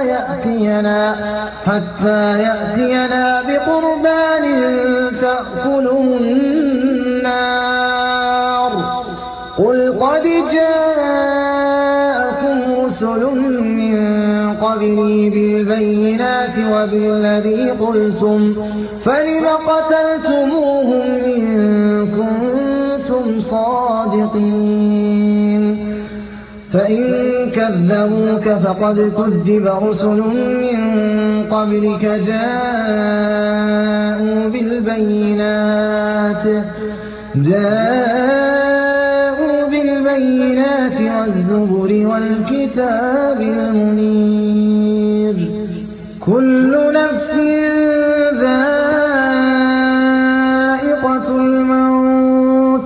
يأتينا بقربان تأكله النار قل قد جاءكم رسل من قبلي بالبينات وبالذي قلتم فلم قتلتموهم إن كنتم كنتم صادقين. فإن كذبوك فقد كذب رسل من قبلك جاءوا بالبينات والزبر والكتاب المنير. كل نفس ذائقة الموت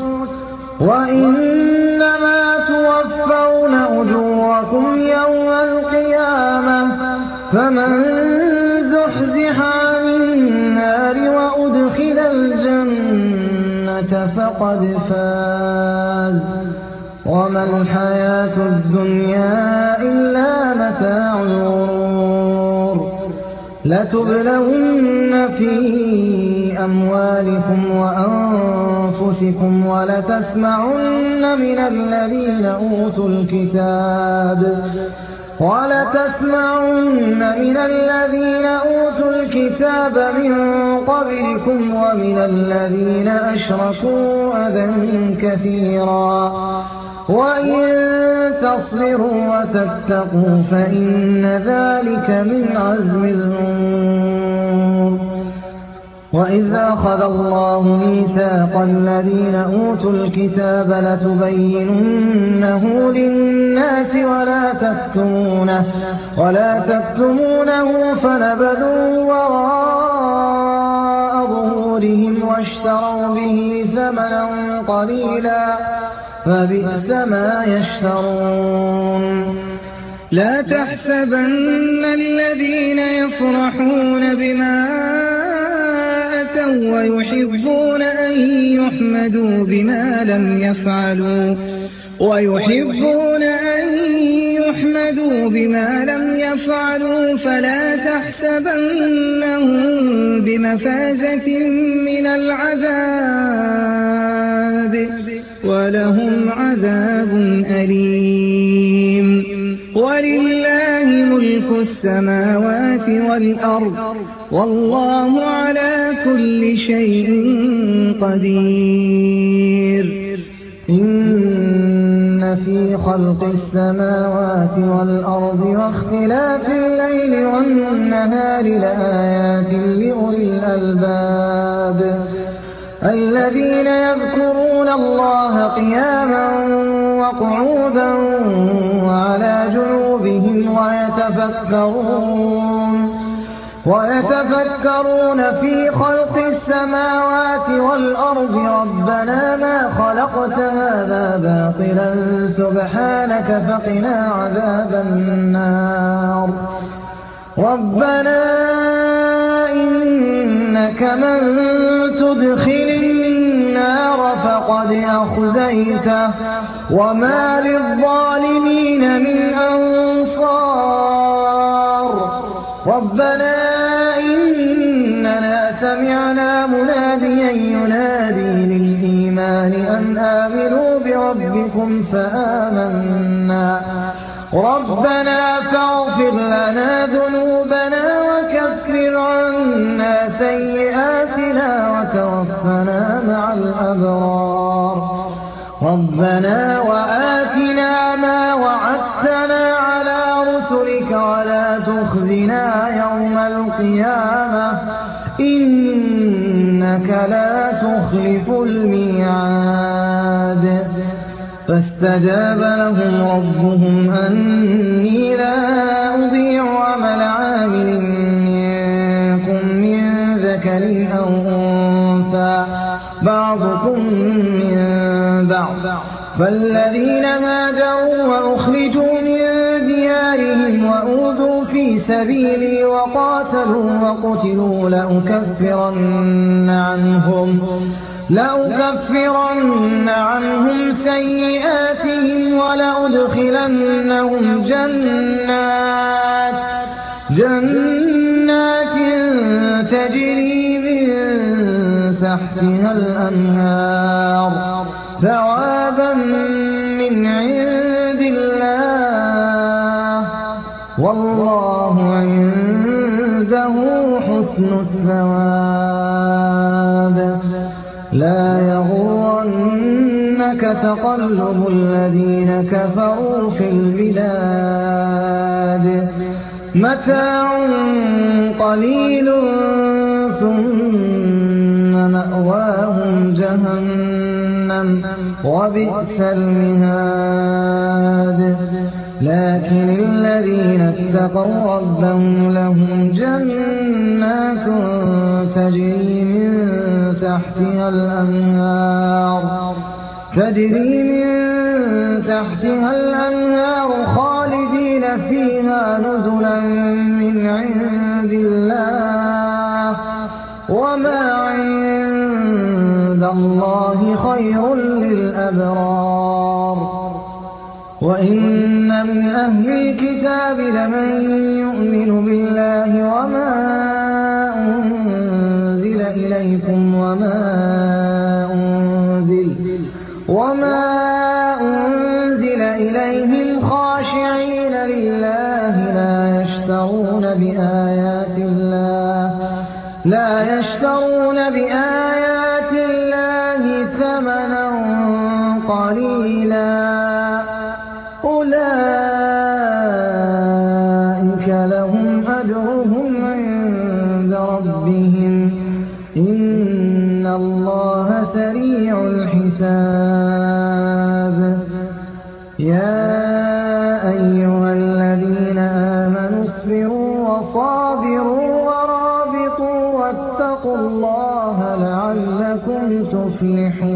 وإنما توفون أجوركم يوم القيامة فمن زحزح عن النار وأدخل الجنة فقد فاز وما الحياة الدنيا إلا متاع الغرور. لتبلون في أموالكم وأنفسكم ولتسمعن من الذين أوتوا الكتاب من قبلكم ومن الذين أشركوا أذى كثيرا وإن تصبروا وتتقوا فإن ذلك من عزم الأمور. وإذ أخذ الله ميثاق الذين أوتوا الكتاب لتبيننه للناس ولا تكتمونه فنبذوه وراء ظهورهم واشتروا به ثمنا قليلا فبئس ما يشترون. لا تحسبن الذين يفرحون بما أتوا ويحبون أن يحمدوا بما لم يفعلوا فلا تحسبنهم بمفازة من العذاب ولهم عذاب أليم. ولله ملك السماوات والأرض والله على كل شيء قدير. إن في خلق السماوات والأرض واختلاف الليل والنهار لآيات لأولي الألباب الذين يذكرون الله قياما وقعودا وعلى جنوبهم ويتفكرون في خلق السماوات والأرض ربنا ما خلقت هذا باطلا سبحانك فقنا عذاب النار. ربنا إنك من تدخل النار فقد أخزيته وما للظالمين من أنصار. ربنا إننا سمعنا مناديا ينادي للإيمان أن آمنوا بربكم فآمنا. ربنا فاغفر لنا ذنوبنا وكفر عنا سيئاتنا وتوفنا مع الأبرار. ربنا وآتنا ما وعدتنا على رسلك ولا تخزنا يوم القيامة إنك لا تخلف الميعاد. فاستجاب لهم ربهم أني لا أضيع عمل عامل منكم من ذكر أو أنثى بعضكم من بعض. فالذين هاجروا وأخرجوا من ديارهم وأوذوا في سبيلي وقاتلوا وقتلوا لأكفرن عنهم سيئاتهم ولأدخلنهم جنات تجري من تحتها الأنهار ثوابا من عند الله والله عنده حسن الثواب. لا يغرنك يغرنك تقلب الذين كفروا في البلاد متاع قليل ثم مأواهم جهنم وبئس المهاد لكن الذين اتقوا ربهم لهم جنات تجري من تحتها الأنهار خالدين فيها نزلا من عند الله وما عند الله خير للأبرار وإن من أهل الكتاب لمن يؤمن بالله وما أنزل إليكم وما أنزل إليهم خاشعين لله لا يشترون بآيات الله ثمنا قليلا أولئك لهم أجرهم عند ربهم إن الله سريع الحساب يا أيها الذين آمنوا اصبروا وصابروا ورابطوا واتقوا الله لعلكم تفلحون